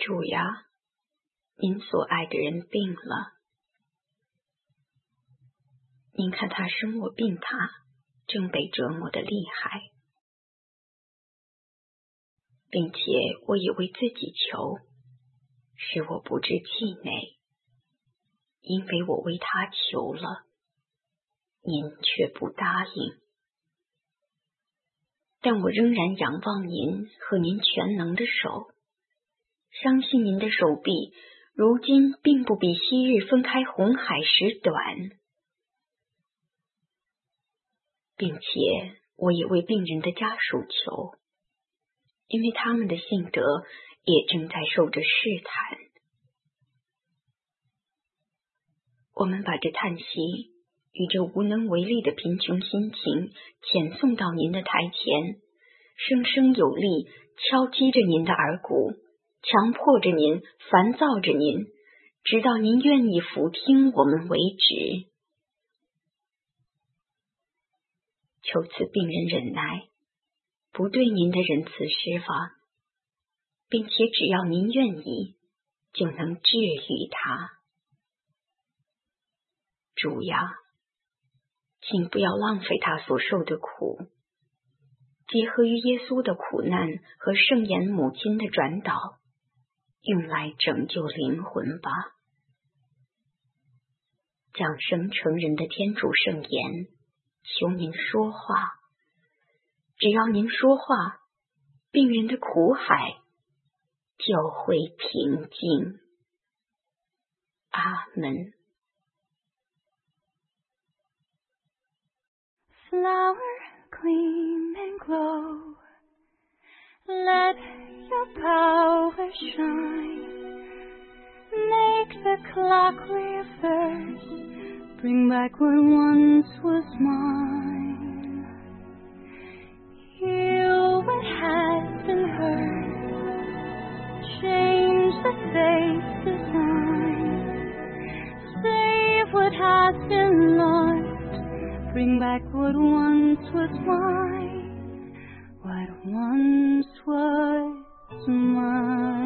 主呀，您所爱的人病了，您看他生我病榻，正被折磨的厉害，并且我也为自己求，使我不至气馁，因为我为他求了，您却不答应。但我仍然仰望您和您全能的手，相信您的手臂如今并不比昔日分开红海时短，并且我也为病人的家属求，因为他们的信德也正在受着试探。我们把这叹息与这无能为力的贫穷心情遣送到您的台前，声声有力，敲击着您的耳骨，强迫着您，烦躁着您，直到您愿意俯听我们为止。求赐病人忍耐，不对您的仁慈失望，并且只要您愿意，就能治愈他。主呀，请不要浪费他所受的苦，结合于耶稣的苦难和圣言母亲的转导，用来拯救灵魂吧。降生成人的天主圣言，求您说话，只要您说话，病人的苦海就会平静。阿门。 Flower, gleam and glow, let your power shine, make the clock reverse, bring back what once was mine. Heal what has been hurt, change the fate's design, save what has been lost, bring back what once was mine, what once was mine.